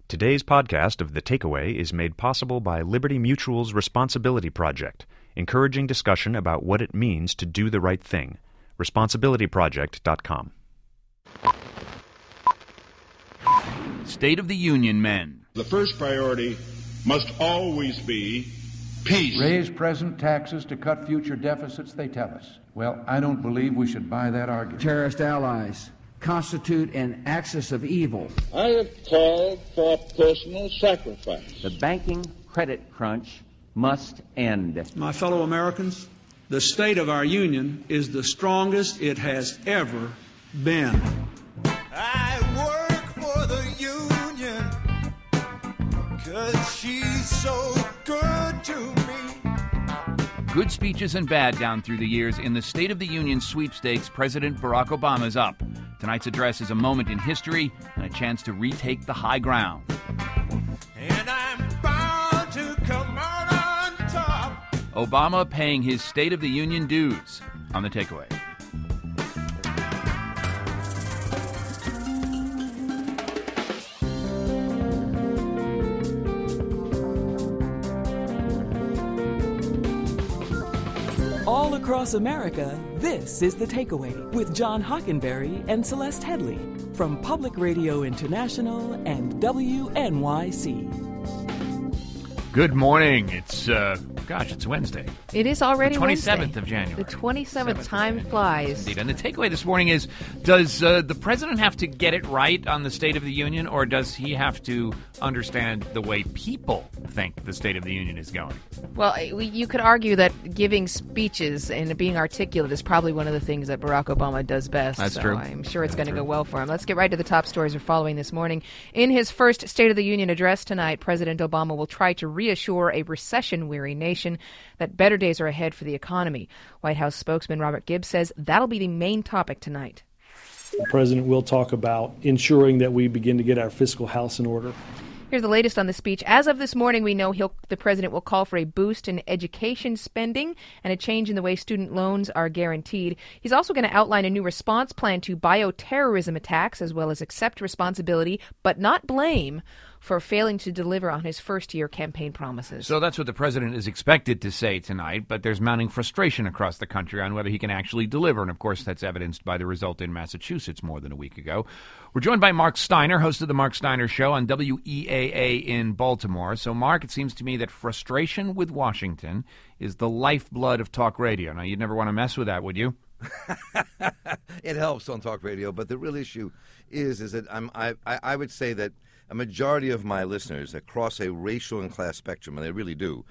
Today's podcast of The Takeaway is made possible by Liberty Mutual's Responsibility Project, encouraging discussion about what it means to do the right thing. ResponsibilityProject.com. State of the Union men. The first priority must always be peace. Raise present taxes to cut future deficits, they tell us. Well, I don't believe we should buy that argument. Terrorist allies constitute an axis of evil. I have called for personal sacrifice. The banking credit crunch must end. My fellow Americans, the state of our union is the strongest it has ever been. I work for the union 'cause she's so good to me. Good speeches and bad down through the years. In the State of the Union sweepstakes, President Barack Obama's up. Tonight's address is a moment in history and a chance to retake the high ground. And I'm bound to come out on top. Obama paying his State of the Union dues on The Takeaway. All across America, this is The Takeaway with John Hockenberry and Celeste Headley from Public Radio International and WNYC. Good morning. It's Wednesday. It is already the 27th of January. The 27th. Time flies. Indeed. And the takeaway this morning is, does the president have to get it right on the State of the Union, or does he have to understand the way people think the State of the Union is going? Well, you could argue that giving speeches and being articulate is probably one of the things that Barack Obama does best. That's so true. I'm sure it's going to go well for him. Let's get right to the top stories we're following this morning. In his first State of the Union address tonight, President Obama will try to reassure a recession-weary nation that better days are ahead for the economy. White House spokesman Robert Gibbs says that'll be the main topic tonight. The president will talk about ensuring that we begin to get our fiscal house in order. Here's the latest on the speech. As of this morning, we know the president will call for a boost in education spending and a change in the way student loans are guaranteed. He's also going to outline a new response plan to bioterrorism attacks, as well as accept responsibility, but not blame, for failing to deliver on his first-year campaign promises. So that's what the president is expected to say tonight, but there's mounting frustration across the country on whether he can actually deliver, and of course that's evidenced by the result in Massachusetts more than a week ago. We're joined by Mark Steiner, host of The Mark Steiner Show on WEAA in Baltimore. So, Mark, it seems to me that frustration with Washington is the lifeblood of talk radio. Now, you'd never want to mess with that, would you? It helps on talk radio, but the real issue is that I would say that a majority of my listeners across a racial and class spectrum, and they really do,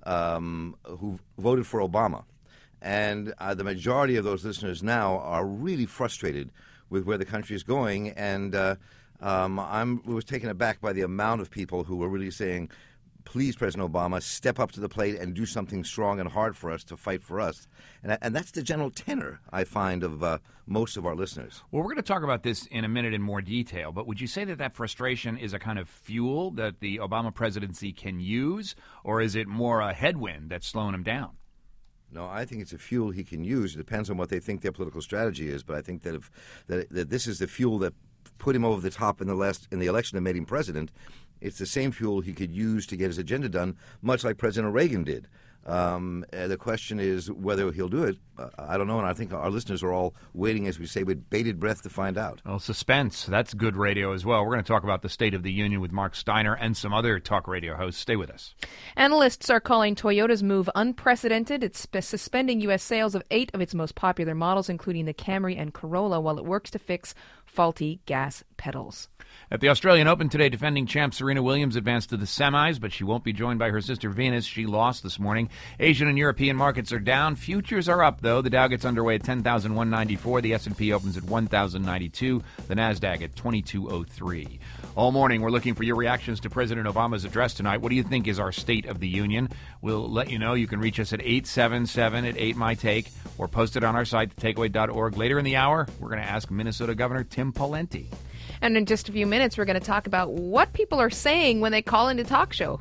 who voted for Obama. And the majority of those listeners now are really frustrated with where the country is going. And I was taken aback by the amount of people who were really saying, please, President Obama, step up to the plate and do something strong and hard for us to fight for us. And that's the general tenor, I find, of most of our listeners. Well, we're going to talk about this in a minute in more detail, but would you say that that frustration is a kind of fuel that the Obama presidency can use, or is it more a headwind that's slowing him down? No, I think it's a fuel he can use. It depends on what they think their political strategy is, but I think that that this is the fuel that put him over the top in the election that made him president. It's the same fuel he could use to get his agenda done, much like President Reagan did. The question is whether he'll do it. I don't know, and I think our listeners are all waiting, as we say, with bated breath to find out. Well, suspense. That's good radio as well. We're going to talk about the State of the Union with Mark Steiner and some other talk radio hosts. Stay with us. Analysts are calling Toyota's move unprecedented. It's suspending U.S. sales of 8 of its most popular models, including the Camry and Corolla, while it works to fix faulty gas pedals. At the Australian Open today, defending champ Serena Williams advanced to the semis, but she won't be joined by her sister Venus. She lost this morning. Asian and European markets are down. Futures are up, though. The Dow gets underway at 10,194. The S&P opens at 1,092. The NASDAQ at 2203. All morning, we're looking for your reactions to President Obama's address tonight. What do you think is our State of the Union? We'll let you know. You can reach us at 877-8MyTake or post it on our site, thetakeaway.org. Later in the hour, we're going to ask Minnesota Governor Tim Pawlenty. And in just a few minutes, we're going to talk about what people are saying when they call into talk show.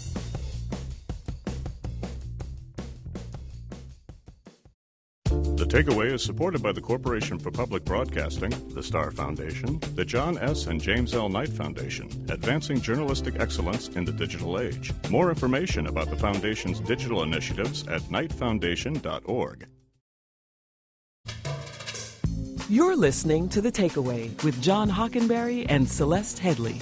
The Takeaway is supported by the Corporation for Public Broadcasting, the Star Foundation, the John S. and James L. Knight Foundation, advancing journalistic excellence in the digital age. More information about the Foundation's digital initiatives at knightfoundation.org. You're listening to The Takeaway with John Hockenberry and Celeste Headley.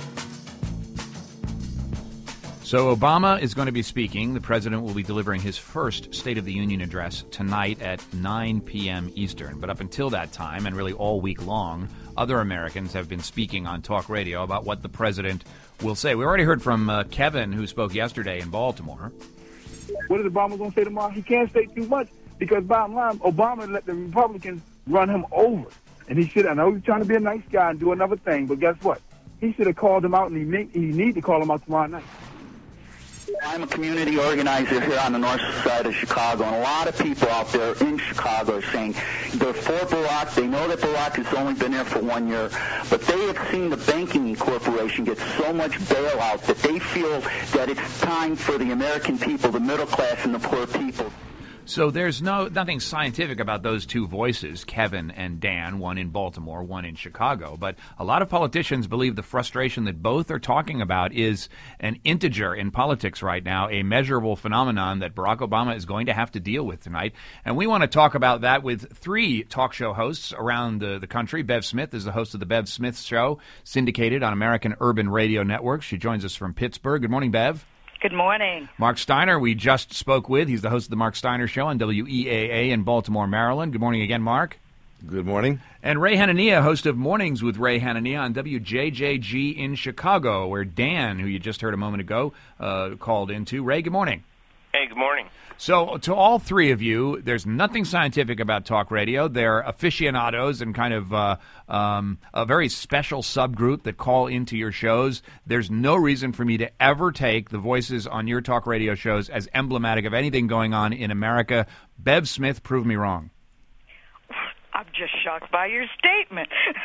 So Obama is going to be speaking. The president will be delivering his first State of the Union address tonight at 9 p.m. Eastern. But up until that time, and really all week long, other Americans have been speaking on talk radio about what the president will say. We already heard from Kevin, who spoke yesterday in Baltimore. What is Obama going to say tomorrow? He can't say too much because, bottom line, Obama let the Republicans run him over. And he should, I know he's trying to be a nice guy and do another thing, but guess what? He should have called him out, and he need to call him out tomorrow night. I'm a community organizer here on the north side of Chicago, and a lot of people out there in Chicago are saying they're for Barack. They know that Barack has only been there for 1 year, but they have seen the banking corporation get so much bailout that they feel that it's time for the American people, the middle class and the poor people. So there's nothing scientific about those two voices, Kevin and Dan, one in Baltimore, one in Chicago. But a lot of politicians believe the frustration that both are talking about is an integer in politics right now, a measurable phenomenon that Barack Obama is going to have to deal with tonight. And we want to talk about that with three talk show hosts around the country. Bev Smith is the host of The Bev Smith Show, syndicated on American Urban Radio Network. She joins us from Pittsburgh. Good morning, Bev. Good morning. Mark Steiner, we just spoke with. He's the host of the Mark Steiner Show on WEAA in Baltimore, Maryland. Good morning again, Mark. Good morning. And Ray Hanania, host of Mornings with Ray Hanania on WJJG in Chicago, where Dan, who you just heard a moment ago, called into. Ray, good morning. Hey, good morning. So to all three of you, there's nothing scientific about talk radio. They're aficionados and kind of a very special subgroup that call into your shows. There's no reason for me to ever take the voices on your talk radio shows as emblematic of anything going on in America. Bev Smith, prove me wrong. I'm just shocked by your statement.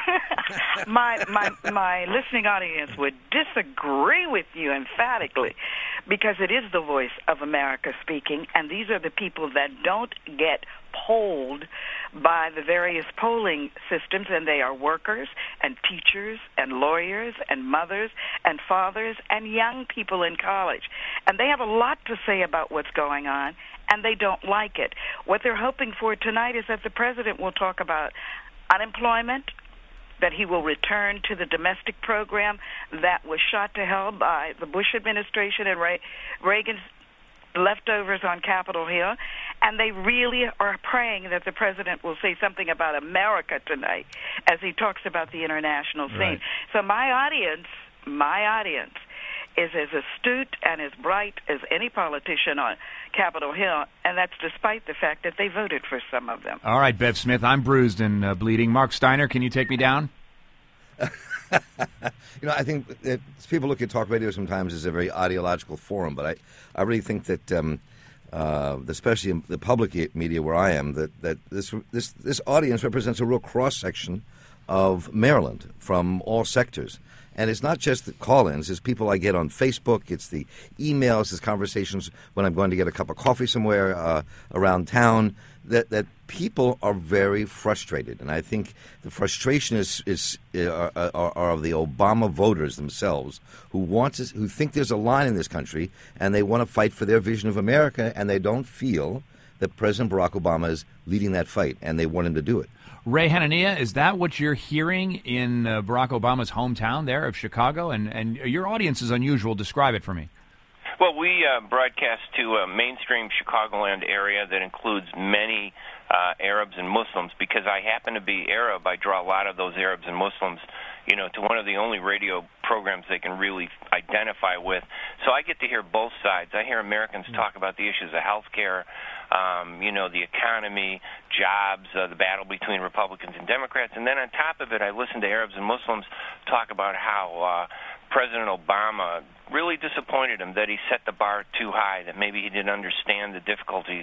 My listening audience would disagree with you emphatically, because it is the voice of America speaking, and these are the people that don't get polled by the various polling systems, and they are workers and teachers and lawyers and mothers and fathers and young people in college. And they have a lot to say about what's going on, and they don't like it. What they're hoping for tonight is that the president will talk about unemployment, that he will return to the domestic program that was shot to hell by the Bush administration and Reagan's leftovers on Capitol Hill, and they really are praying that the president will say something about America tonight as he talks about the international scene. Right. So my audience is as astute and as bright as any politician on Capitol Hill, and that's despite the fact that they voted for some of them. All right, Bev Smith, I'm bruised and bleeding. Mark Steiner, can you take me down? I think that people look at talk radio sometimes as a very ideological forum, but I really think that, especially in the public media where I am, that this audience represents a real cross-section of Maryland from all sectors. And it's not just the call-ins. It's people I get on Facebook. It's the emails. It's conversations when I'm going to get a cup of coffee somewhere around town. That people are very frustrated, and I think the frustration are of the Obama voters themselves who think there's a line in this country, and they want to fight for their vision of America, and they don't feel that President Barack Obama is leading that fight, and they want him to do it. Ray Hanania, is that what you're hearing in Barack Obama's hometown there of Chicago? And your audience is unusual. Describe it for me. Well, we broadcast to a mainstream Chicagoland area that includes many Arabs and Muslims. Because I happen to be Arab, I draw a lot of those Arabs and Muslims, to one of the only radio programs they can really identify with. So I get to hear both sides. I hear Americans talk about the issues of health care, the economy, jobs, the battle between Republicans and Democrats. And then on top of it, I listen to Arabs and Muslims talk about how President Obama really disappointed him, that he set the bar too high, that maybe he didn't understand the difficulties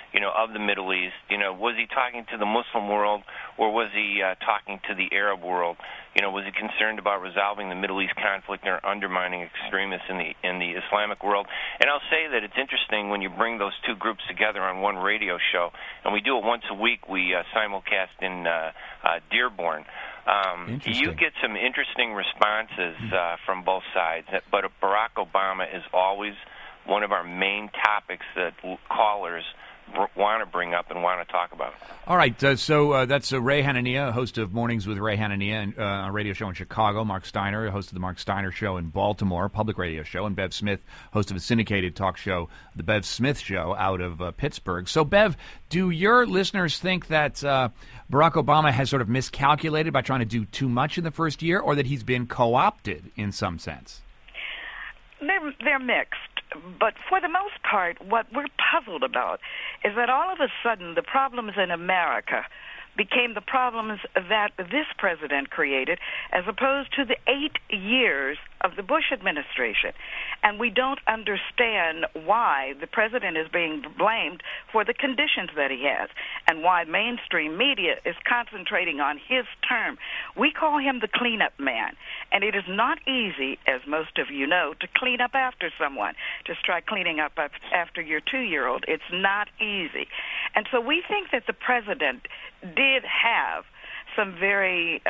of the Middle East? Was he talking to the Muslim world, or was he talking to the Arab world? Was he concerned about resolving the Middle East conflict or undermining extremists in the Islamic world? And I'll say that it's interesting when you bring those two groups together on one radio show, and we do it once a week. We simulcast in Dearborn. You get some interesting responses from both sides, but Barack Obama is always one of our main topics that callers want to bring up and want to talk about. All right, so that's Ray Hanania, host of Mornings with Ray Hanania, a radio show in Chicago. Mark Steiner, host of the Mark Steiner Show in Baltimore, public radio show. And Bev Smith, host of a syndicated talk show, The Bev Smith Show, out of Pittsburgh. So, Bev, do your listeners think that Barack Obama has sort of miscalculated by trying to do too much in the first year, or that he's been co-opted in some sense? They're mixed. But for the most part, what we're puzzled about is that all of a sudden the problems in America became the problems that this president created, as opposed to the 8 years of the Bush administration. And we don't understand why the president is being blamed for the conditions that he has, and why mainstream media is concentrating on his term. We call him the cleanup man, and it is not easy, as most of you know, to clean up after someone. Just try cleaning up after your 2-year-old. It's not easy. And so we think that the president did have some very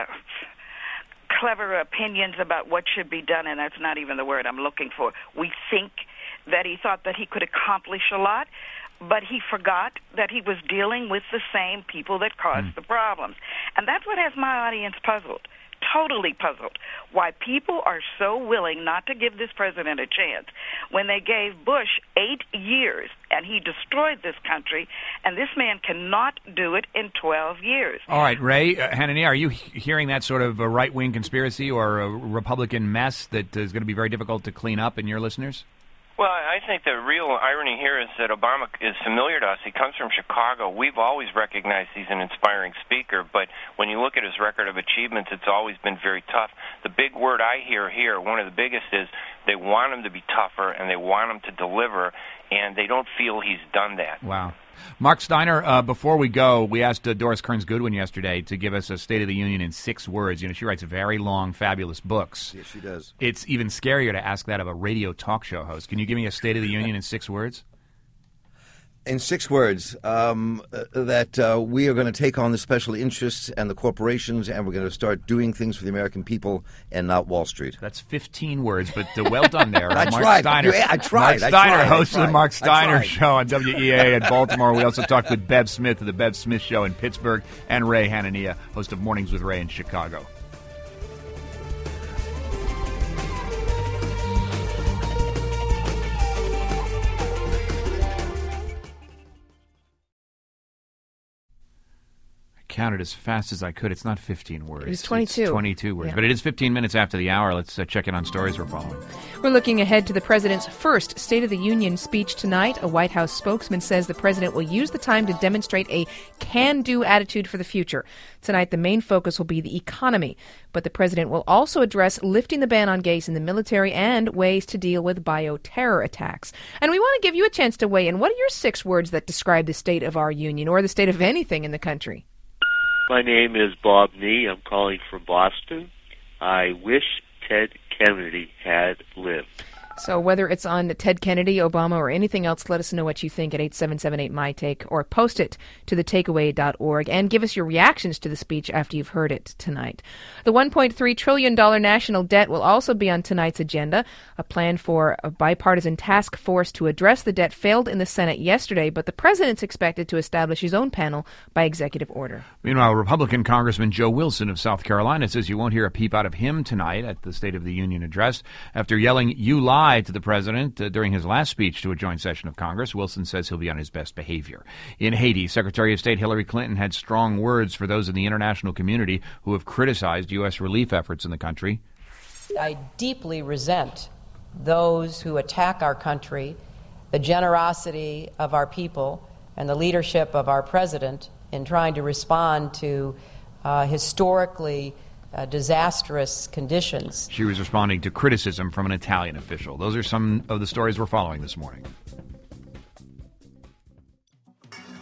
clever opinions about what should be done, and that's not even the word I'm looking for. We think that he thought that he could accomplish a lot, but he forgot that he was dealing with the same people that caused the problems. And that's what has my audience puzzled, totally puzzled, why people are so willing not to give this president a chance when they gave Bush 8 years and he destroyed this country, and this man cannot do it in 12 years. All right, Ray Hanania, are you hearing that sort of a right-wing conspiracy or a Republican mess that is going to be very difficult to clean up in your listeners? Well, I think the real irony here is that Obama is familiar to us. He comes from Chicago. We've always recognized he's an inspiring speaker, but when you look at his record of achievements, it's always been very tough. The big word I hear here, one of the biggest, is they want him to be tougher and they want him to deliver, and they don't feel he's done that. Wow. Mark Steiner, before we go, we asked Doris Kearns Goodwin yesterday to give us a State of the Union in 6 words. She writes very long, fabulous books. Yes, she does. It's even scarier to ask that of a radio talk show host. Can you give me a State of the Union in 6 words? In 6 words, that we are going to take on the special interests and the corporations, and we're going to start doing things for the American people and not Wall Street. That's 15 words, but well done there. I Mark tried. Steiner. I tried. Mark Steiner, host of the Mark Steiner Show on WEA in Baltimore. We also talked with Bev Smith of the Bev Smith Show in Pittsburgh, and Ray Hanania, host of Mornings with Ray in Chicago. Counted as fast as I could. It's not 15 words. It's 22. It's 22 words. Yeah. But it is 15 minutes after the hour. Let's check in on stories we're following. We're looking ahead to the president's first State of the Union speech tonight. A White House spokesman says the president will use the time to demonstrate a can-do attitude for the future. Tonight, the main focus will be the economy. But the president will also address lifting the ban on gays in the military and ways to deal with bioterror attacks. And we want to give you a chance to weigh in. What are your 6 words that describe the state of our union or the state of anything in the country? My name is Bob Nee. I'm calling from Boston. I wish Ted Kennedy had lived. So whether it's on Ted Kennedy, Obama, or anything else, let us know what you think at 877-8MyTake, or post it to thetakeaway.org and give us your reactions to the speech after you've heard it tonight. The $1.3 trillion national debt will also be on tonight's agenda. A plan for a bipartisan task force to address the debt failed in the Senate yesterday, but the president's expected to establish his own panel by executive order. Meanwhile, Republican Congressman Joe Wilson of South Carolina says you won't hear a peep out of him tonight at the State of the Union address. After yelling, "You lie," to the president during his last speech to a joint session of Congress, Wilson says he'll be on his best behavior. In Haiti, Secretary of State Hillary Clinton had strong words for those in the international community who have criticized U.S. relief efforts in the country. I deeply resent those who attack our country, the generosity of our people, and the leadership of our president in trying to respond to historically disastrous conditions. She was responding to criticism from an Italian official. Those are some of the stories we're following this morning.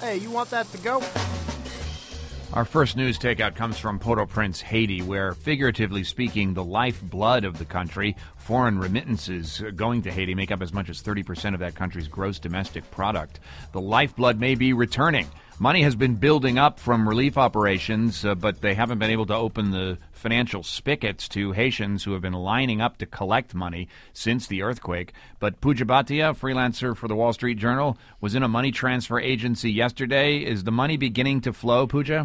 Hey, you want that to go? Our first news takeout comes from Port-au-Prince, Haiti, where, figuratively speaking, the lifeblood of the country, foreign remittances going to Haiti, make up as much as 30% of that country's gross domestic product. The lifeblood may be returning. Money has been building up from relief operations, but they haven't been able to open the financial spigots to Haitians who have been lining up to collect money since the earthquake. But Pooja Bhatia, freelancer for the Wall Street Journal, was in a money transfer agency yesterday. Is the money beginning to flow, Pooja?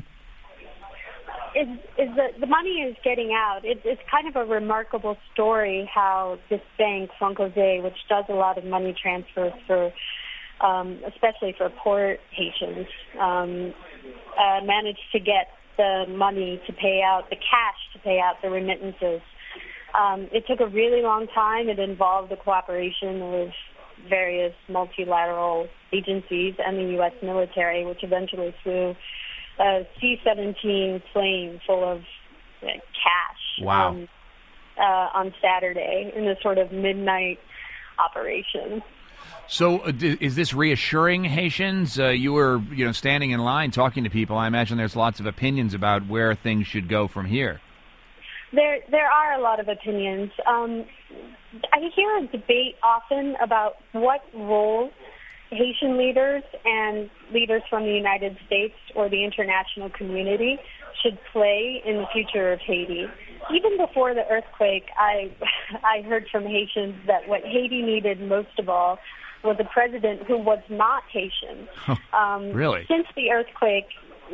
The money is getting out. It's kind of a remarkable story how this bank, Fonds, which does a lot of money transfers for especially for poor Haitians, managed to get the money to pay out, the cash to pay out the remittances. It took a really long time. It involved the cooperation of various multilateral agencies and the U.S. military, which eventually flew a C-17 plane full of cash. Wow. On Saturday in a sort of midnight operation. So is this reassuring Haitians? You were, standing in line talking to people. I imagine there's lots of opinions about where things should go from here. There are a lot of opinions. I hear a debate often about what role Haitian leaders and leaders from the United States or the international community should play in the future of Haiti. Even before the earthquake, I heard from Haitians that what Haiti needed most of all was a president who was not Haitian. Really? Since the earthquake,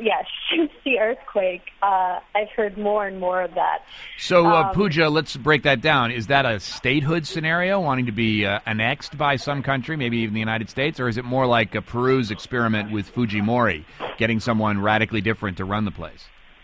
I've heard more and more of that. So, Pooja, let's break that down. Is that a statehood scenario, wanting to be annexed by some country, maybe even the United States, or is it more like a Peru's experiment with Fujimori, getting someone radically different to run the place?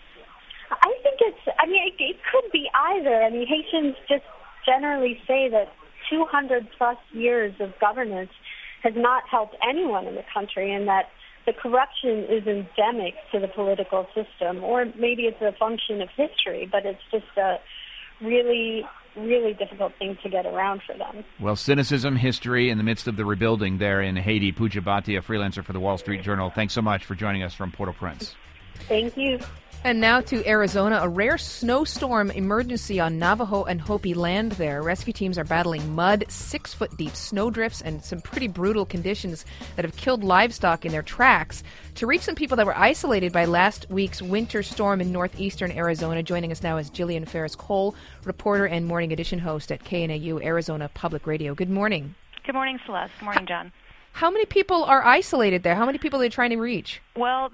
I think it could be either. I mean, Haitians just generally say that 200-plus years of governance has not helped anyone in the country, and that the corruption is endemic to the political system, or maybe it's a function of history, but it's just a really, really difficult thing to get around for them. Well, cynicism, history, in the midst of the rebuilding there in Haiti. Pooja Bhatia, freelancer for the Wall Street Journal. Thanks so much for joining us from Port-au-Prince. Thank you. And now to Arizona, a rare snowstorm emergency on Navajo and Hopi land there. Rescue teams are battling mud, 6-foot-deep snowdrifts, and some pretty brutal conditions that have killed livestock in their tracks. To reach some people that were isolated by last week's winter storm in northeastern Arizona, joining us now is Jillian Ferris-Cole, reporter and Morning Edition host at KNAU Arizona Public Radio. Good morning. Good morning, Celeste. Good morning, John. How many people are isolated there? How many people are they trying to reach? Well,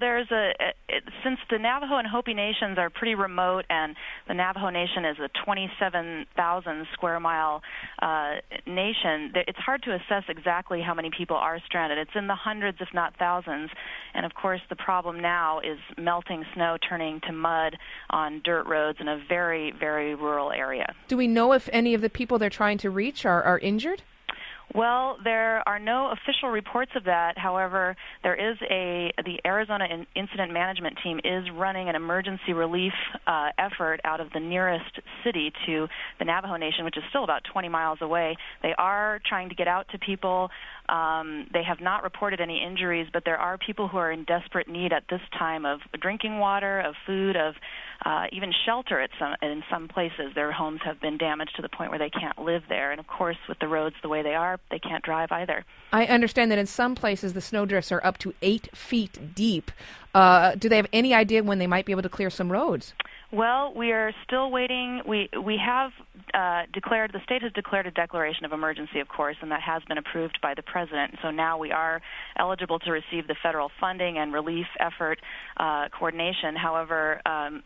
since the Navajo and Hopi nations are pretty remote, and the Navajo Nation is a 27,000 square mile nation, it's hard to assess exactly how many people are stranded. It's in the hundreds, if not thousands. And of course, the problem now is melting snow turning to mud on dirt roads in a very, very rural area. Do we know if any of the people they're trying to reach are injured? Well, there are no official reports of that. However, there is the Arizona Incident Management Team is running an emergency relief effort out of the nearest city to the Navajo Nation, which is still about 20 miles away. They are trying to get out to people. They have not reported any injuries, but there are people who are in desperate need at this time of drinking water, of food, of even shelter in some places. Their homes have been damaged to the point where they can't live there. And, of course, with the roads the way they are, they can't drive either. I understand that in some places the snowdrifts are up to 8 feet deep. Do they have any idea when they might be able to clear some roads? Well, we are still waiting. We have the state has declared a declaration of emergency, of course, and that has been approved by the president. So now we are eligible to receive the federal funding and relief effort coordination. However,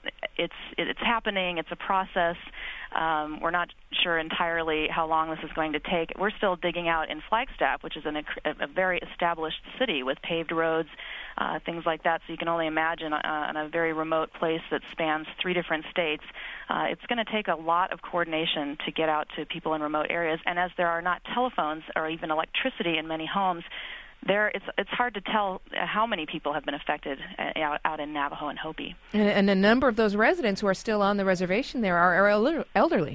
it's happening. It's a process. We're not sure entirely how long this is going to take. We're still digging out in Flagstaff, which is a very established city with paved roads, things like that. So you can only imagine on a very remote place that spans 3 different states. It's going to take a lot of coordination to get out to people in remote areas. And as there are not telephones or even electricity in many homes, it's hard to tell how many people have been affected out in Navajo and Hopi. And a number of those residents who are still on the reservation there are elderly.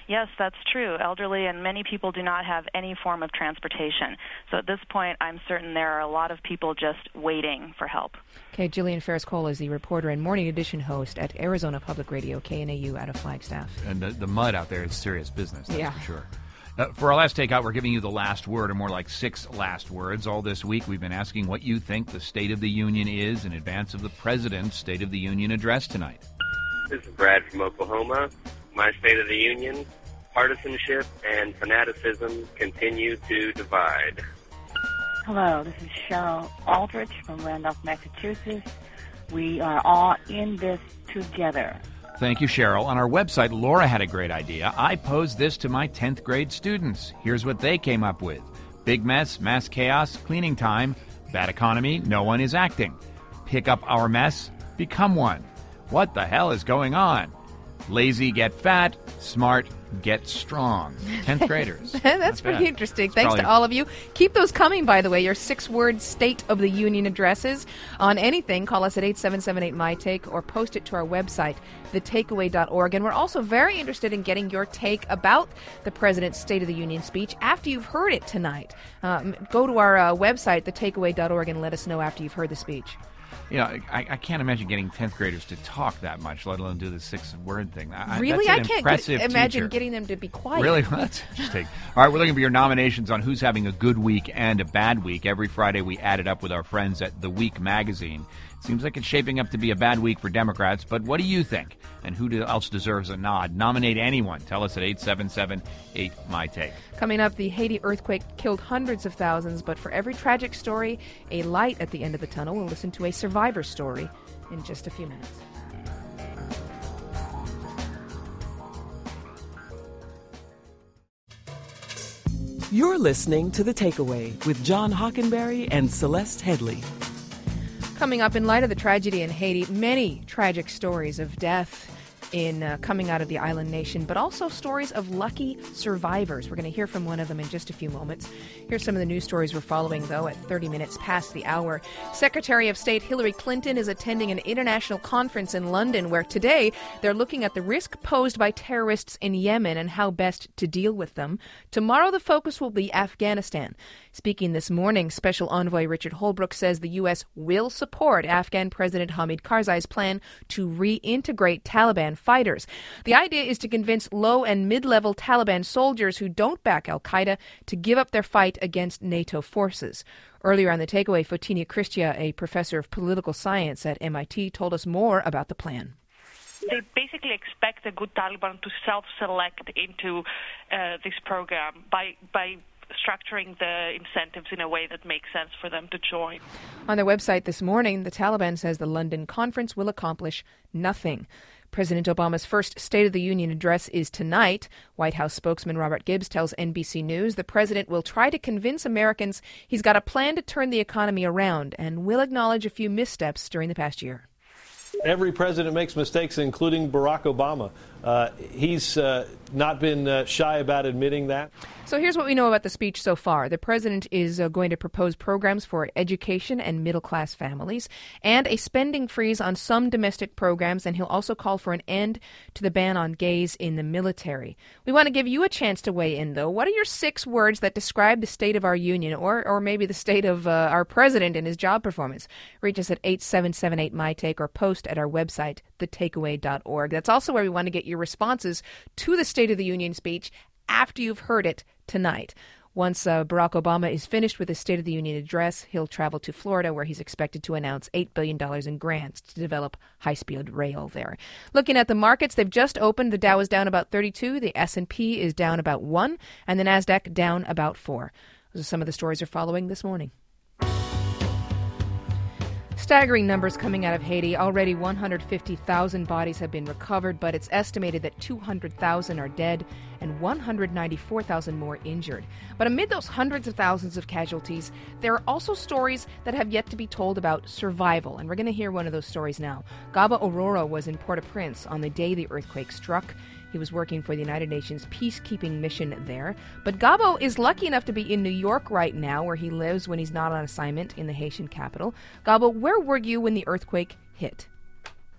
Yes, that's true. Elderly and many people do not have any form of transportation. So at this point, I'm certain there are a lot of people just waiting for help. Okay, Jillian Ferris-Cole is the reporter and Morning Edition host at Arizona Public Radio, KNAU, out of Flagstaff. And the mud out there is serious business, that's Yeah. for sure. For our last takeout, we're giving you the last word, or more like 6 last words. All this week, we've been asking what you think the State of the Union is in advance of the President's State of the Union address tonight. This is Brad from Oklahoma. My State of the Union: partisanship and fanaticism continue to divide. Hello, this is Cheryl Aldrich from Randolph, Massachusetts. We are all in this together. Thank you, Cheryl. On our website, Laura had a great idea. I posed this to my 10th grade students. Here's what they came up with. Big mess, mass chaos, cleaning time, bad economy, no one is acting. Pick up our mess, become one. What the hell is going on? Lazy get fat, smart get strong. 10th graders. That's pretty bad. interesting. It's Thanks probably- to all of you. Keep those coming, by the way, your 6-word State of the Union addresses on anything. Call us at 877-8MyTake or post it to our website, thetakeaway.org. And we're also very interested in getting your take about the President's State of the Union speech after you've heard it tonight. Go to our website, thetakeaway.org, and let us know after you've heard the speech. You know, I can't imagine getting 10th graders to talk that much, let alone do the 6-word thing. Really? That's an I can't impressive imagine teacher. getting them to be quiet. Really? Well, that's interesting. All right, we're looking for your nominations on who's having a good week and a bad week. Every Friday we add it up with our friends at The Week magazine. Seems like it's shaping up to be a bad week for Democrats, but what do you think? And who else deserves a nod? Nominate anyone. Tell us at 877-8MyTake. Coming up, the Haiti earthquake killed hundreds of thousands, but for every tragic story, a light at the end of the tunnel. We'll listen to a survivor story in just a few minutes. You're listening to The Takeaway with John Hockenberry and Celeste Headley. Coming up, in light of the tragedy in Haiti, many tragic stories of death in coming out of the island nation, but also stories of lucky survivors. We're going to hear from one of them in just a few moments. Here's some of the news stories we're following, though, at 30 minutes past the hour. Secretary of State Hillary Clinton is attending an international conference in London where today they're looking at the risk posed by terrorists in Yemen and how best to deal with them. Tomorrow the focus will be Afghanistan. Speaking this morning, Special Envoy Richard Holbrooke says the U.S. will support Afghan President Hamid Karzai's plan to reintegrate Taliban fighters. The idea is to convince low and mid-level Taliban soldiers who don't back al-Qaeda to give up their fight against NATO forces. Earlier on The Takeaway, Fotinia Cristia, a professor of political science at MIT, told us more about the plan. They basically expect the good Taliban to self-select into this program by structuring the incentives in a way that makes sense for them to join. On their website this morning, the Taliban says the London conference will accomplish nothing. President Obama's first State of the Union address is tonight. White House spokesman Robert Gibbs tells NBC News the president will try to convince Americans he's got a plan to turn the economy around and will acknowledge a few missteps during the past year. Every president makes mistakes, including Barack Obama. He's not been shy about admitting that. So here's what we know about the speech so far. The president is going to propose programs for education and middle-class families and a spending freeze on some domestic programs, and he'll also call for an end to the ban on gays in the military. We want to give you a chance to weigh in, though. What are your 6 words that describe the state of our union or maybe the state of our president and his job performance? Reach us at 877-8MyTake or post at our website, thetakeaway.org. That's also where we want to get your responses to the State of the Union speech after you've heard it tonight. Once Barack Obama is finished with his State of the Union address, he'll travel to Florida, where he's expected to announce $8 billion in grants to develop high-speed rail there. Looking at the markets, they've just opened. The Dow is down about 32, the S&P is down about 1, and the Nasdaq down about 4. Those are some of the stories we're following this morning. Staggering numbers coming out of Haiti. Already 150,000 bodies have been recovered, but it's estimated that 200,000 are dead and 194,000 more injured. But amid those hundreds of thousands of casualties, there are also stories that have yet to be told about survival, and we're going to hear one of those stories now. Gaba Aurora was in Port-au-Prince on the day the earthquake struck. He was working for the United Nations peacekeeping mission there. But Gabo is lucky enough to be in New York right now, where he lives when he's not on assignment in the Haitian capital. Gabo, where were you when the earthquake hit?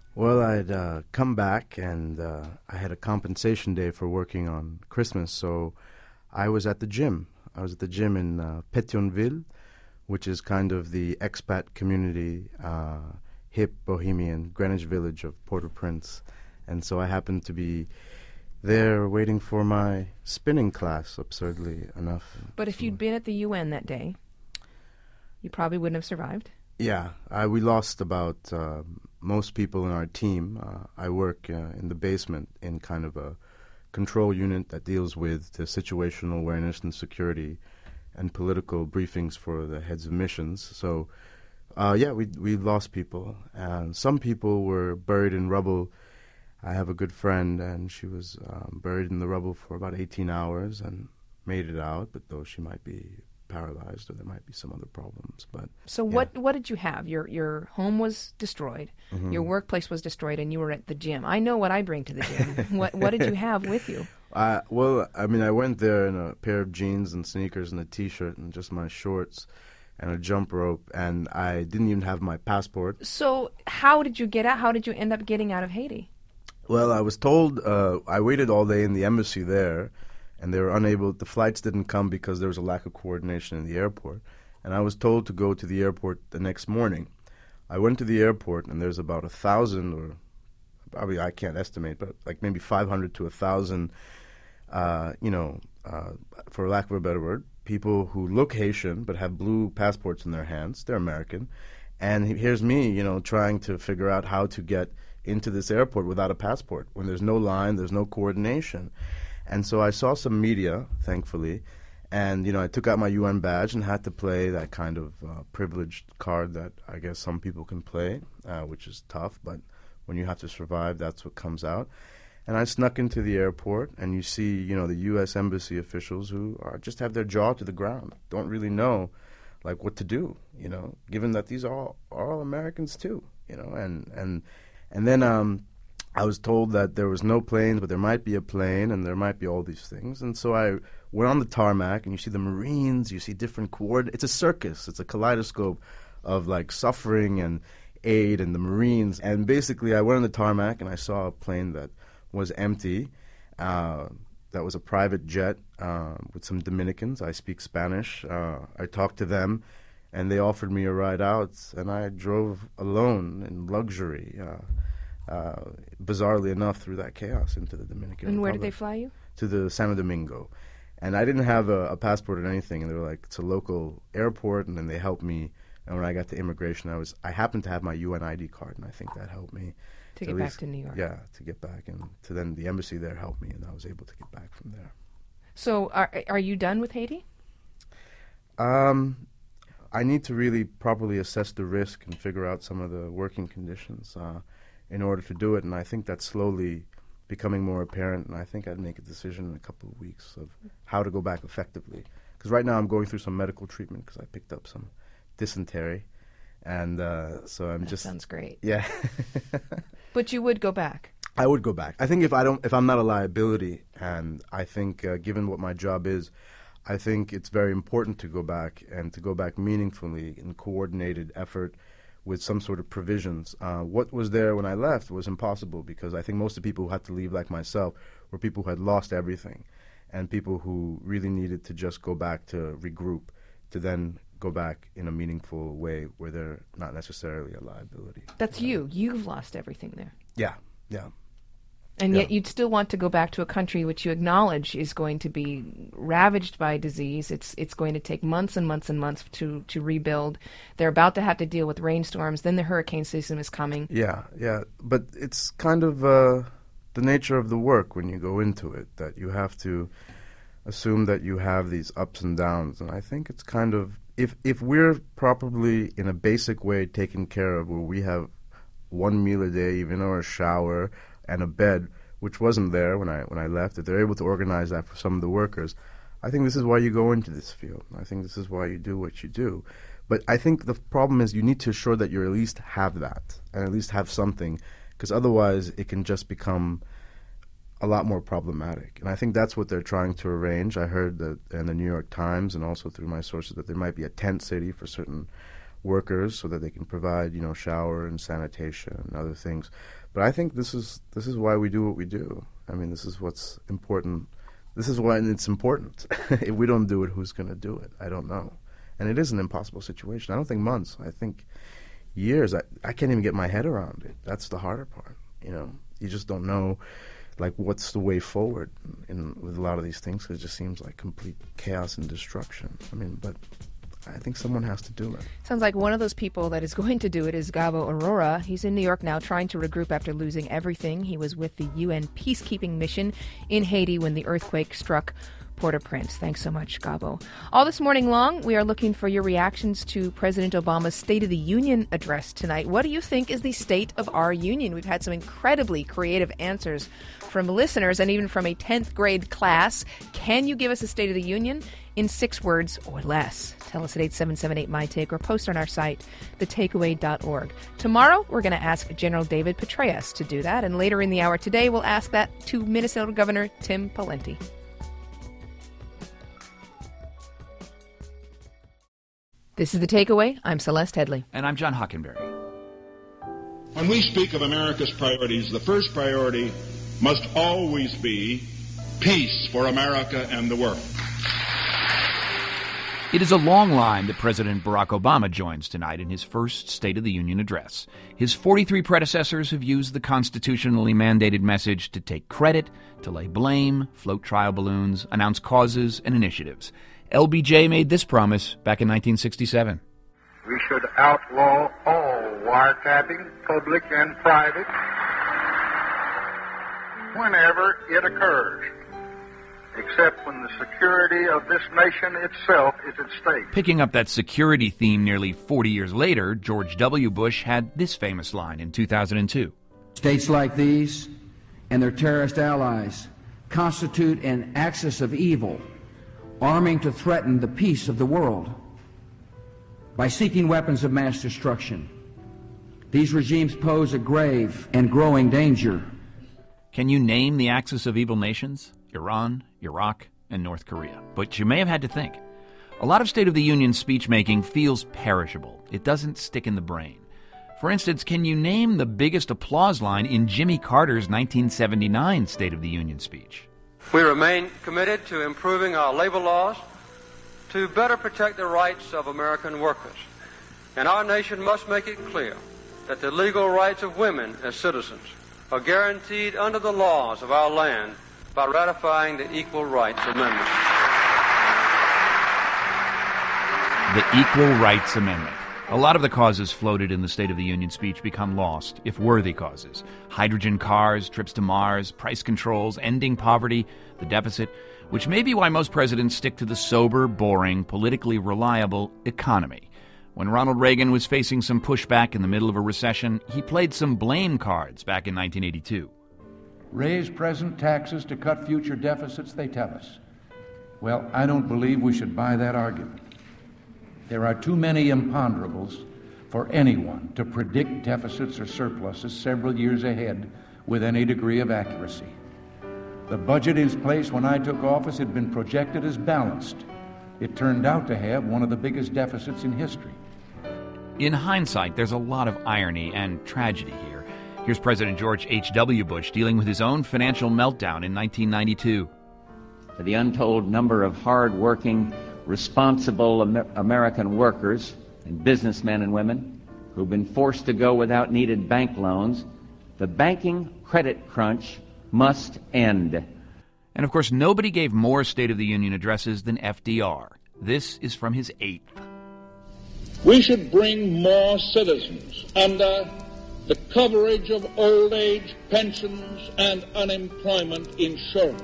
Well, I'd come back, and I had a compensation day for working on Christmas, so I was at the gym. I was at the gym in Pétionville, which is kind of the expat community, hip, bohemian, Greenwich Village of Port-au-Prince. And so I happened to be there waiting for my spinning class, absurdly enough. But if you'd been at the UN that day, you probably wouldn't have survived. Yeah, we lost about most people in our team. I work in the basement in kind of a control unit that deals with the situational awareness and security and political briefings for the heads of missions. So, we lost people. And some people were buried in rubble. I have a good friend, and she was buried in the rubble for about 18 hours and made it out, but though she might be paralyzed or there might be some other problems. But so what did you have? Your home was destroyed, your workplace was destroyed, and you were at the gym. I know what I bring to the gym. What did you have with you? I went there in a pair of jeans and sneakers and a T-shirt and just my shorts and a jump rope, and I didn't even have my passport. So how did you get out? How did you end up getting out of Haiti? Well, I was told I waited all day in the embassy there, and they were unable, the flights didn't come because there was a lack of coordination in the airport. And I was told to go to the airport the next morning. I went to the airport, and there's about 1,000, or probably I can't estimate, but like maybe 500 to 1,000, for lack of a better word, people who look Haitian but have blue passports in their hands. They're American. And here's me, trying to figure out how to get into this airport without a passport when there's no line, there's no coordination. And so I saw some media, thankfully, and, I took out my UN badge and had to play that kind of privileged card that I guess some people can play, which is tough, but when you have to survive, that's what comes out. And I snuck into the airport, and you see, the U.S. Embassy officials who just have their jaw to the ground, don't really know, what to do, given that these are all Americans too, and then I was told that there was no planes, but there might be a plane, and there might be all these things. And so I went on the tarmac, and you see the Marines, you see different coordinates. It's a circus. It's a kaleidoscope of, suffering and aid and the Marines. And basically, I went on the tarmac, and I saw a plane that was empty. That was a private jet with some Dominicans. I speak Spanish. I talked to them, and they offered me a ride out, and I drove alone in luxury. Bizarrely enough, through that chaos into the Dominican Republic. And where did they fly you? To the Santo Domingo. And I didn't have a passport or anything, and they were like, it's a local airport, and then they helped me. And when I got to immigration, I happened to have my UN ID card, and I think that helped me. To get back to New York. Yeah, to get back. And to then the embassy there helped me, and I was able to get back from there. So are you done with Haiti? I need to really properly assess the risk and figure out some of the working conditions in order to do it, and I think that's slowly becoming more apparent, and I think I'd make a decision in a couple of weeks of how to go back effectively. Because right now I'm going through some medical treatment because I picked up some dysentery, and so I'm That sounds great. Yeah. But you would go back? I would go back. I think if I'm not a liability, and I think given what my job is, I think it's very important to go back, and to go back meaningfully in coordinated effort with some sort of provisions. What was there when I left was impossible, because I think most of the people who had to leave, like myself, were people who had lost everything, and people who really needed to just go back to regroup, to then go back in a meaningful way where they're not necessarily a liability. That's you. You've lost everything there. Yeah. And yet you'd still want to go back to a country which you acknowledge is going to be ravaged by disease. It's going to take months and months and months to rebuild. They're about to have to deal with rainstorms. Then the hurricane season is coming. Yeah. But it's kind of the nature of the work when you go into it, that you have to assume that you have these ups and downs. And I think it's kind of, if we're properly in a basic way taken care of, where we have one meal a day, even, or a shower and a bed, which wasn't there when I left, if they're able to organize that for some of the workers, I think this is why you go into this field. I think this is why you do what you do. But I think the problem is you need to ensure that you at least have that, and at least have something, because otherwise it can just become a lot more problematic. And I think that's what they're trying to arrange. I heard that in the New York Times, and also through my sources, that there might be a tent city for certain workers so that they can provide, shower and sanitation and other things. But I think this is why we do what we do. I mean, this is what's important. This is why it's important. If we don't do it, who's going to do it? I don't know. And it is an impossible situation. I don't think months. I think years. I can't even get my head around it. That's the harder part. You just don't know, what's the way forward with a lot of these things. 'Cause it just seems like complete chaos and destruction. I mean, but I think someone has to do it. Sounds like one of those people that is going to do it is Gabo Aurora. He's in New York now trying to regroup after losing everything. He was with the UN peacekeeping mission in Haiti when the earthquake struck Port-au-Prince. Thanks so much, Gabo. All this morning long, we are looking for your reactions to President Obama's State of the Union address tonight. What do you think is the state of our union? We've had some incredibly creative answers from listeners and even from a 10th grade class. Can you give us a State of the Union in 6 words or less? Tell us at 8778-MyTake or post on our site, thetakeaway.org. Tomorrow, we're going to ask General David Petraeus to do that. And later in the hour today, we'll ask that to Minnesota Governor Tim Pawlenty. This is The Takeaway. I'm Celeste Headley. And I'm John Hockenberry. When we speak of America's priorities, the first priority must always be peace for America and the world. It is a long line that President Barack Obama joins tonight in his first State of the Union address. His 43 predecessors have used the constitutionally mandated message to take credit, to lay blame, float trial balloons, announce causes and initiatives. LBJ made this promise back in 1967. We should outlaw all wiretapping, public and private, whenever it occurs, except when the security of this nation itself is at stake. Picking up that security theme nearly 40 years later, George W. Bush had this famous line in 2002. States like these and their terrorist allies constitute an axis of evil, arming to threaten the peace of the world by seeking weapons of mass destruction. These regimes pose a grave and growing danger. Can you name the axis of evil nations? Iran, Iraq, and North Korea. But you may have had to think. A lot of State of the Union speech-making feels perishable. It doesn't stick in the brain. For instance, can you name the biggest applause line in Jimmy Carter's 1979 State of the Union speech? We remain committed to improving our labor laws to better protect the rights of American workers. And our nation must make it clear that the legal rights of women as citizens are guaranteed under the laws of our land by ratifying the Equal Rights Amendment. The Equal Rights Amendment. A lot of the causes floated in the State of the Union speech become lost, if worthy causes. Hydrogen cars, trips to Mars, price controls, ending poverty, the deficit, which may be why most presidents stick to the sober, boring, politically reliable economy. When Ronald Reagan was facing some pushback in the middle of a recession, he played some blame cards back in 1982. Raise present taxes to cut future deficits, they tell us. Well, I don't believe we should buy that argument. There are too many imponderables for anyone to predict deficits or surpluses several years ahead with any degree of accuracy. The budget in place when I took office had been projected as balanced. It turned out to have one of the biggest deficits in history. In hindsight, there's a lot of irony and tragedy here. Here's President George H.W. Bush dealing with his own financial meltdown in 1992. For the untold number of hard-working, responsible American workers and businessmen and women who've been forced to go without needed bank loans, the banking credit crunch must end. And of course, nobody gave more State of the Union addresses than FDR. This is from his 8th. We should bring more citizens under the coverage of old age pensions and unemployment insurance.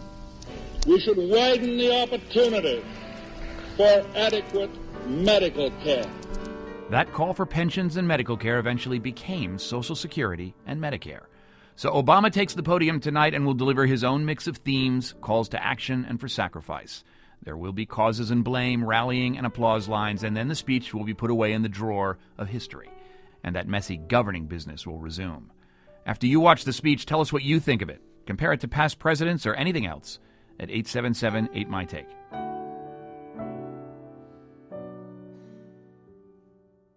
We should widen the opportunities for adequate medical care. That call for pensions and medical care eventually became Social Security and Medicare. So Obama takes the podium tonight and will deliver his own mix of themes, calls to action, and for sacrifice. There will be causes and blame, rallying, and applause lines, and then the speech will be put away in the drawer of history. And that messy governing business will resume. After you watch the speech, tell us what you think of it. Compare it to past presidents or anything else at 877-8MyTake.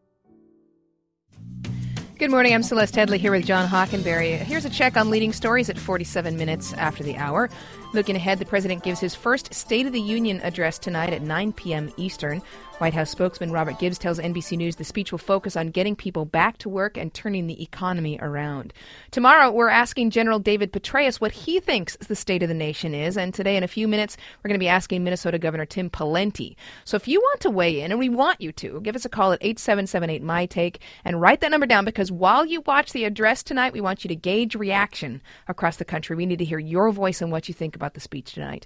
Good morning. I'm Celeste Headley here with John Hockenberry. Here's a check on leading stories at 47 minutes after the hour. Looking ahead, the president gives his first State of the Union address tonight at 9 p.m. Eastern. White House spokesman Robert Gibbs tells NBC News the speech will focus on getting people back to work and turning the economy around. Tomorrow, we're asking General David Petraeus what he thinks the state of the nation is. And today, in a few minutes, we're going to be asking Minnesota Governor Tim Pawlenty. So if you want to weigh in, and we want you to, give us a call at 877-8-MY-TAKE and write that number down, because while you watch the address tonight, we want you to gauge reaction across the country. We need to hear your voice and what you think about the speech tonight.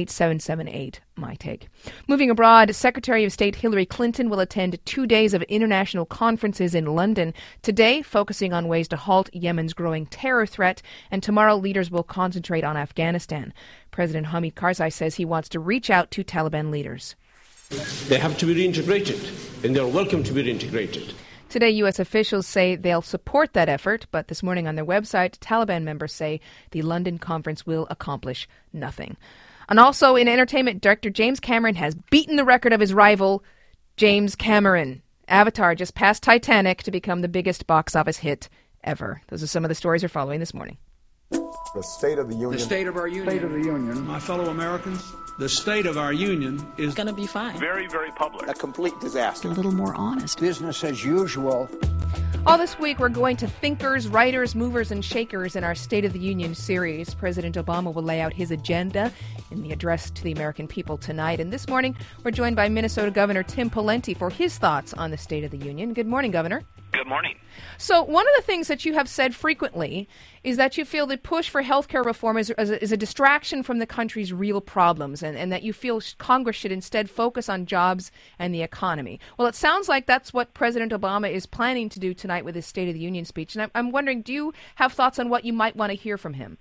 877-8-MY-TAKE. Moving abroad, Secretary of State Hillary Clinton will attend 2 days of international conferences in London. Today, focusing on ways to halt Yemen's growing terror threat, and tomorrow leaders will concentrate on Afghanistan. President Hamid Karzai says he wants to reach out to Taliban leaders. They have to be reintegrated, and they're welcome to be reintegrated. Today, U.S. officials say they'll support that effort, but this morning on their website, Taliban members say the London conference will accomplish nothing. And also in entertainment, director James Cameron has beaten the record of his rival, James Cameron. Avatar just passed Titanic to become the biggest box office hit ever. Those are some of the stories we're following this morning. The State of the Union. The State of our Union. State of the Union. My fellow Americans, the state of our union is going to be fine. Very, very public. A complete disaster. A little more honest. Business as usual. All this week, we're going to thinkers, writers, movers, and shakers in our State of the Union series. President Obama will lay out his agenda in the address to the American people tonight. And this morning, we're joined by Minnesota Governor Tim Pawlenty for his thoughts on the State of the Union. Good morning, Governor. Good morning. So one of the things that you have said frequently is that you feel the push for health care reform is a distraction from the country's real problems, and that you feel Congress should instead focus on jobs and the economy. Well, it sounds like that's what President Obama is planning to do tonight with his State of the Union speech. And I'm wondering, do you have thoughts on what you might want to hear from him?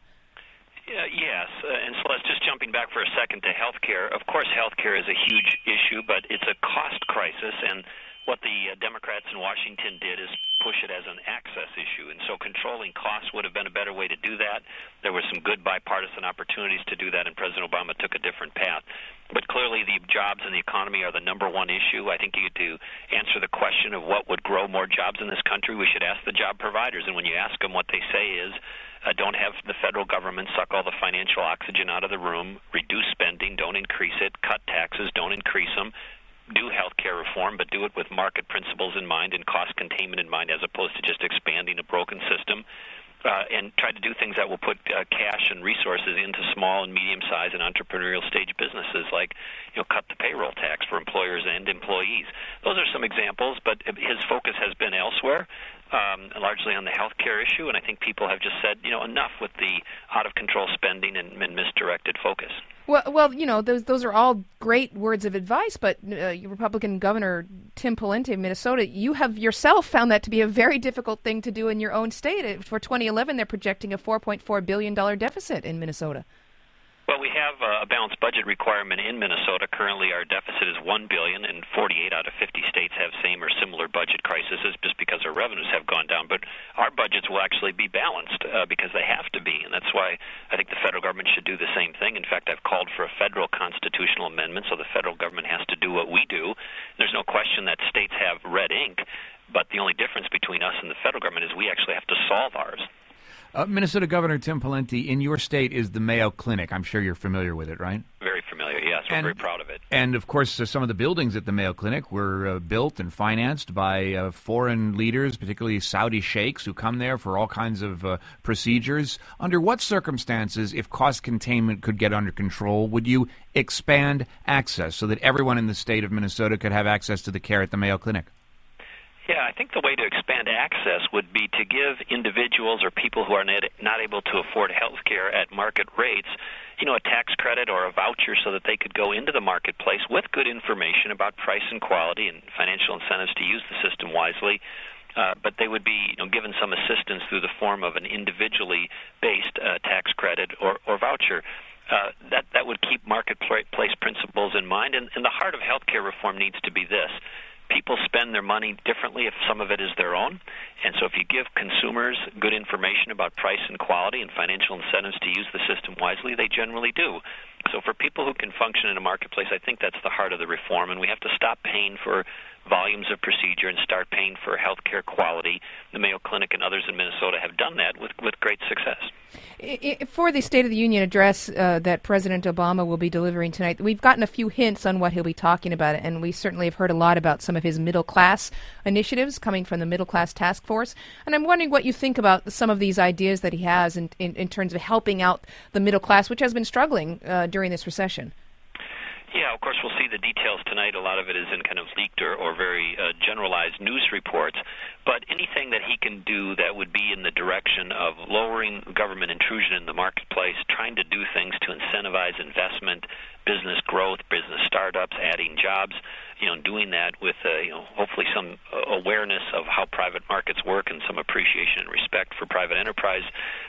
Yes, and Celeste, just jumping back for a second to health care. Of course, health care is a huge issue, but it's a cost crisis, and what the Democrats in Washington did is push it as an access issue, and so controlling costs would have been a better way to do that. There were some good bipartisan opportunities to do that, and President Obama took a different path. But clearly the jobs and the economy are the number one issue. I think to answer the question of what would grow more jobs in this country, we should ask the job providers, and when you ask them, what they say is, don't have the federal government suck all the financial oxygen out of the room, reduce spending, don't increase it, cut taxes, don't increase them, do health care reform, but do it with market principles in mind and cost containment in mind, as opposed to just expanding a broken system, and try to do things that will put cash and resources into small and medium-sized and entrepreneurial stage businesses, like cut the payroll tax for employers and employees. Those are some examples, but his focus has been elsewhere, largely on the health care issue, and I think people have just said, enough with the out-of-control spending and misdirected focus. Well, those are all great words of advice, but Republican Governor Tim Pawlenty of Minnesota, you have yourself found that to be a very difficult thing to do in your own state. For 2011, they're projecting a $4.4 billion deficit in Minnesota. Well, we have a balanced budget requirement in Minnesota. Currently, our deficit is $1 billion, and 48 out of 50 states have same or similar budget crises just because our revenues have gone down. But our budgets will actually be balanced because they have to be, and that's why I think the federal government should do the same thing. In fact, I've called for a federal constitutional amendment so the federal government has to do what we do. There's no question that states have red ink, but the only difference between us and the federal government is we actually have to solve ours. Minnesota Governor Tim Pawlenty, in your state is the Mayo Clinic. I'm sure you're familiar with it, right? Very familiar, yes. We're very proud of it. And, of course, some of the buildings at the Mayo Clinic were built and financed by foreign leaders, particularly Saudi sheikhs, who come there for all kinds of procedures. Under what circumstances, if cost containment could get under control, would you expand access so that everyone in the state of Minnesota could have access to the care at the Mayo Clinic? Yeah, I think the way to expand access would be to give individuals or people who are not able to afford health care at market rates, a tax credit or a voucher so that they could go into the marketplace with good information about price and quality and financial incentives to use the system wisely. But they would be given some assistance through the form of an individually based tax credit or voucher. That would keep marketplace principles in mind. And the heart of health care reform needs to be this. People spend their money differently if some of it is their own. And so if you give consumers good information about price and quality and financial incentives to use the system wisely, they generally do. So for people who can function in a marketplace, I think that's the heart of the reform. And we have to stop paying for volumes of procedure and start paying for health care quality. The Mayo Clinic and others in Minnesota have done that with great success. For the State of the Union address that President Obama will be delivering tonight, we've gotten a few hints on what he'll be talking about, and we certainly have heard a lot about some of his middle-class initiatives coming from the Middle-Class Task Force. And I'm wondering what you think about some of these ideas that he has in terms of helping out the middle class, which has been struggling during this recession. Yeah, of course, we'll see the details tonight. A lot of it is in kind of leaked or very generalized news reports. But anything that he can do that would be in the direction of lowering government intrusion in the marketplace, trying to do things to incentivize investment, business growth, business startups, adding jobs, doing that with, hopefully some awareness of how private markets work and some appreciation and respect for private enterprise.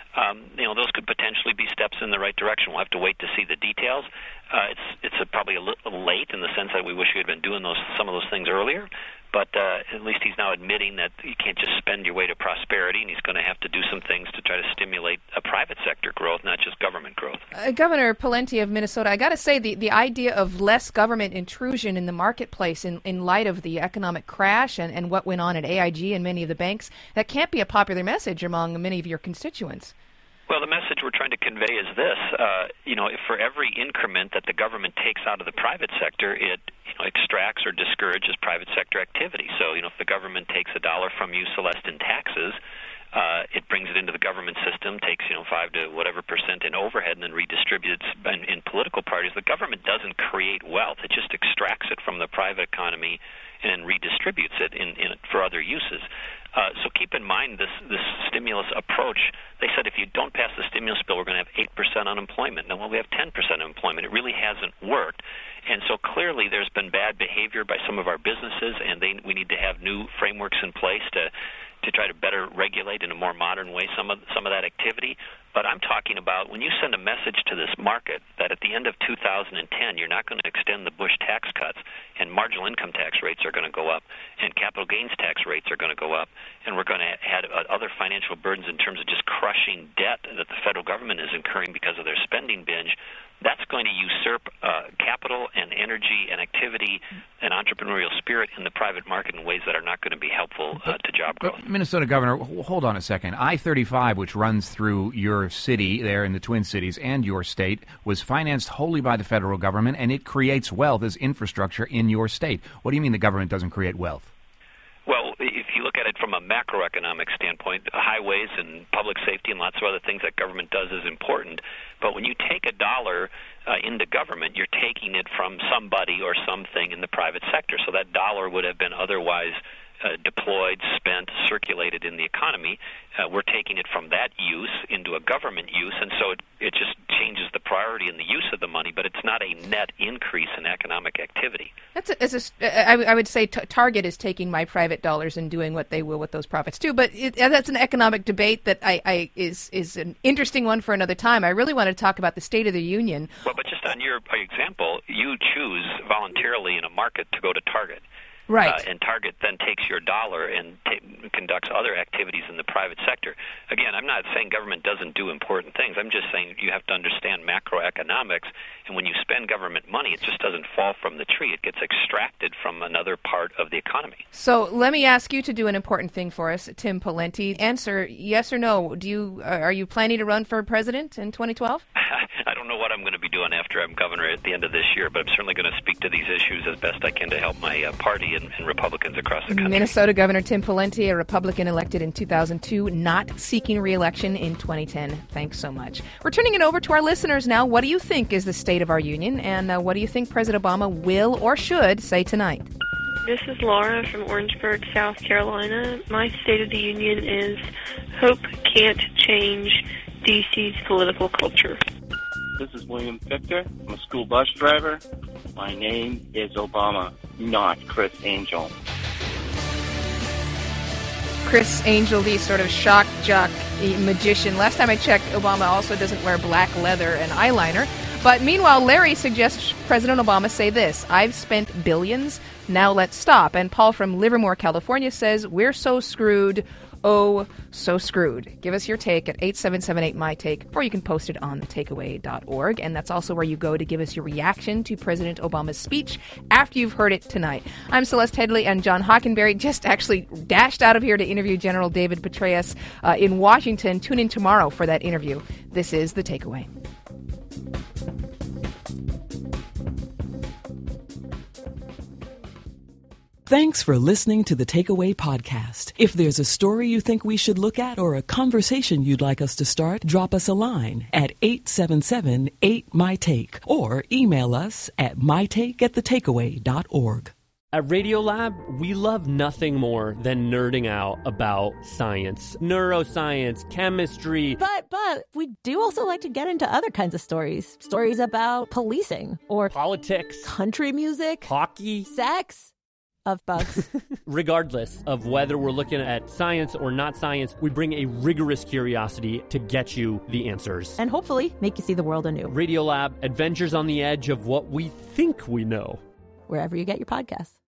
Those could potentially be steps in the right direction. We'll have to wait to see the details. It's probably a little late in the sense that we wish we had been doing some of those things earlier. But at least he's now admitting that you can't just spend your way to prosperity, and he's going to have to do some things to try to stimulate a private sector growth, not just government growth. Governor Pawlenty of Minnesota, I got to say the idea of less government intrusion in the marketplace in light of the economic crash and what went on at AIG and many of the banks, that can't be a popular message among many of your constituents. Well, the message we're trying to convey is this: for every increment that the government takes out of the private sector, it extracts or discourages private sector activity. So, if the government takes $1 from you, Celeste, in taxes, it brings it into the government system, takes 5 to whatever % in overhead, and then redistributes in political parties. The government doesn't create wealth; it just extracts it from the private economy and redistributes it for other uses. So keep in mind this stimulus approach. They said if you don't pass the stimulus bill, we're going to have 8% unemployment. Now, we have 10% unemployment. It really hasn't worked. And so clearly there's been bad behavior by some of our businesses, and we need to have new frameworks in place to try to better regulate in a more modern way some of that activity. But I'm talking about when you send a message to this market that at the end of 2010 you're not going to extend the Bush tax cuts, and marginal income tax rates are going to go up, and capital gains tax rates are going to go up, and we're going to add other financial burdens in terms of just crushing debt that the federal government is incurring because of their spending binge. That's going to usurp capital and energy and activity and entrepreneurial spirit in the private market in ways that are not going to be helpful to job growth. Minnesota Governor, hold on a second. I-35, which runs through your city there in the Twin Cities and your state, was financed wholly by the federal government, and it creates wealth as infrastructure in your state. What do you mean the government doesn't create wealth? Well, if you look at it from a macroeconomic standpoint, highways and public safety and lots of other things that government does is important. But when you take $1 into government, you're taking it from somebody or something in the private sector. So that dollar would have been otherwise deployed, spent, circulated in the economy. We're taking it from that use into a government use, and so it just changes the priority in the use of the money, but it's not a net increase in economic activity. I would say Target is taking my private dollars and doing what they will with those profits too, but that's an economic debate that is an interesting one for another time. I really want to talk about the State of the Union. Well, but just on your example, you choose voluntarily in a market to go to Target. Right. And Target then takes your dollar and conducts other activities in the private sector. Again, I'm not saying government doesn't do important things. I'm just saying you have to understand macroeconomics, and when you spend government money, it just doesn't fall from the tree. It gets extracted from another part of the economy. So let me ask you to do an important thing for us, Tim Pawlenty. Answer yes or no. Are you planning to run for president in 2012? I don't know what I'm going to be doing after I'm governor at the end of this year, but I'm certainly going to speak to these issues as best I can to help my party and Republicans across the country. Minnesota Governor Tim Pawlenty, a Republican elected in 2002, not seeking re-election in 2010. Thanks so much. We're turning it over to our listeners now. What do you think is the state of our union, and what do you think President Obama will or should say tonight? This is Laura from Orangeburg, South Carolina. My State of the Union is hope can't change D.C.'s political culture. This is William Victor. I'm a school bus driver. My name is Obama, not Chris Angel. Chris Angel, the sort of shock jock magician. Last time I checked, Obama also doesn't wear black leather and eyeliner. But meanwhile, Larry suggests President Obama say this: I've spent billions, now let's stop. And Paul from Livermore, California says, we're so screwed, oh so screwed. Give us your take at 877-8MyTake, or you can post it on thetakeaway.org. And that's also where you go to give us your reaction to President Obama's speech after you've heard it tonight. I'm Celeste Headley, and John Hockenberry just actually dashed out of here to interview General David Petraeus in Washington. Tune in tomorrow for that interview. This is The Takeaway. Thanks for listening to the Takeaway Podcast. If there's a story you think we should look at or a conversation you'd like us to start, drop us a line at 877-8MyTake or email us at mytake@thetakeaway.org. At Radiolab, we love nothing more than nerding out about science, neuroscience, chemistry. But we do also like to get into other kinds of stories. Stories about policing or politics, country music, hockey, sex. Of bugs. Regardless of whether we're looking at science or not science, we bring a rigorous curiosity to get you the answers. And hopefully make you see the world anew. Radiolab, adventures on the edge of what we think we know. Wherever you get your podcasts.